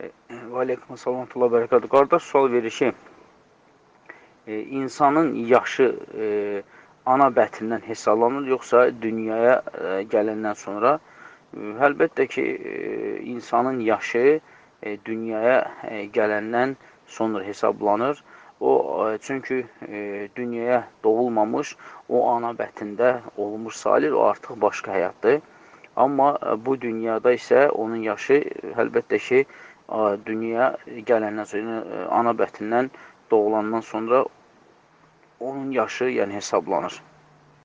Və aleykum salam və bərəkətuhu. Qardaş sual verir ki, insanın yaşı ana bətindən hesablanır, yoxsa dünyaya gələndən sonra? Əlbəttə ki, insanın yaşı dünyaya gələndən sonra hesablanır. Çünki dünyaya doğulmamış, o ana bətində olmuş sayılır, o artıq başqa həyatdır. Amma bu dünyada isə onun yaşı əlbəttə ki, dünyaya gələndən sonra, ana bətindən doğulandan sonra onun yaşı hesablanır.